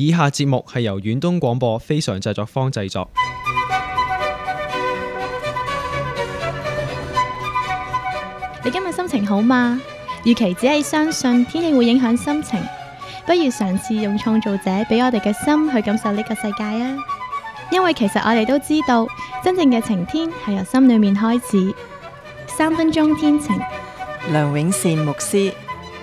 以下節目係由遠東廣播非常製作坊製作。 你今日心情好嗎？與其只係相信天氣會影響心情，不如嘗試用創造者俾我哋嘅心去感受呢個世界啊！因為其實我哋都知道，真正嘅晴天係由心裏面開始。3分鐘天晴， 梁永善牧師。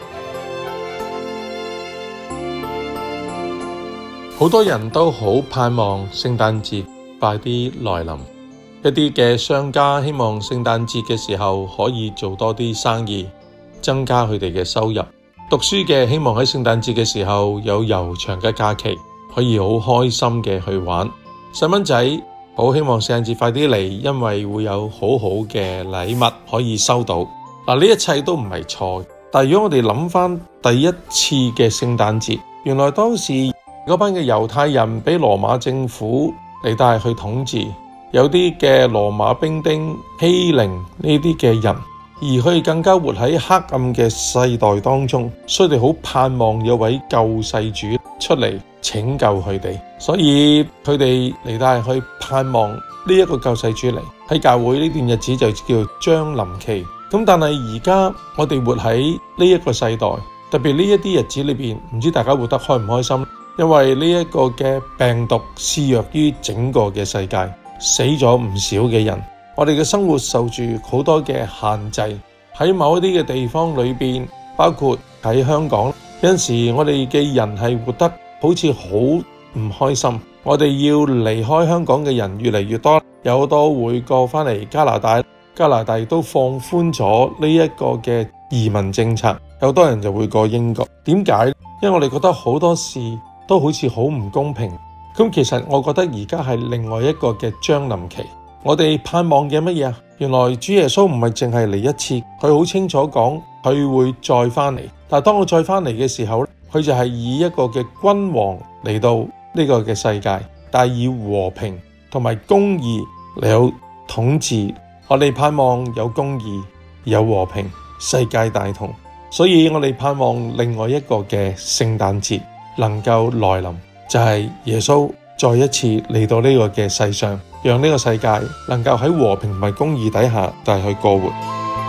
好多人都好盼望聖誕節快啲來臨，一啲嘅商家希望聖誕節嘅時候可以做多啲生意，增加佢哋嘅收入。讀書嘅希望喺聖誕節嘅時候有悠長嘅假期，可以好開心嘅去玩。細蚊仔好希望聖誕節快啲嚟，因為會有好好嘅禮物可以收到。呢一切都唔係錯，但係如果我哋諗翻第一次嘅聖誕節，原來當時嗰班嘅猶太人俾羅馬政府嚟帶去統治，有啲嘅羅馬兵丁欺凌呢啲嘅人，而佢哋更加活喺黑暗嘅世代當中，所以佢哋好盼望有位救世主出嚟拯救佢哋，所以佢哋嚟帶去盼望呢一個救世主嚟。喺教會呢段日子就叫將臨期。咁但係而家我哋活喺呢一個世代，特別呢一啲日子裏邊，唔知大家活得開唔開心？因為呢一個嘅病毒肆虐於整個嘅世界，死咗唔少嘅人，我哋嘅生活受住好多嘅限制。喺某一啲嘅地方裏邊，包括喺香港，有陣時我哋嘅人係活得好似好唔開心。我哋要離開香港嘅人越嚟越多，有好多會過返嚟加拿大。加拿大都放寬咗呢一個嘅移民政策，有多人就會過英國。點解？因為我哋覺得好多事都好似好唔公平。咁其實我覺得而家係另外一個嘅將臨期。我哋盼望嘅乜嘢啊？原來主耶穌唔係淨係嚟一次，佢好清楚講佢會再返嚟。但係當佢再返嚟嘅時候，佢就係以一個嘅君王嚟到呢個嘅世界，但係以和平同埋公義嚟到統治。我哋盼望有公義、有和平，世界大同。所以我哋盼望另外一個嘅聖誕節能夠來臨，就係耶穌再一次嚟到呢個嘅世上，讓呢個世界能夠喺和平同埋公義底下帶去過活。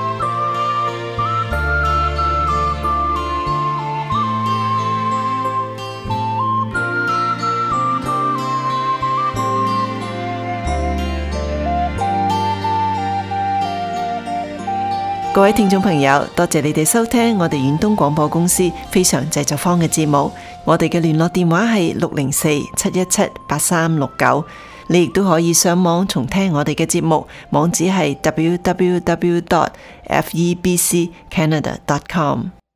各位聽眾朋友，多謝你哋收聽我哋遠東廣播公司非常製作坊嘅節目。我哋嘅聯絡電話係604-717-8369。你亦都可以上網重聽我哋嘅節目，網址係www.febccanada.com。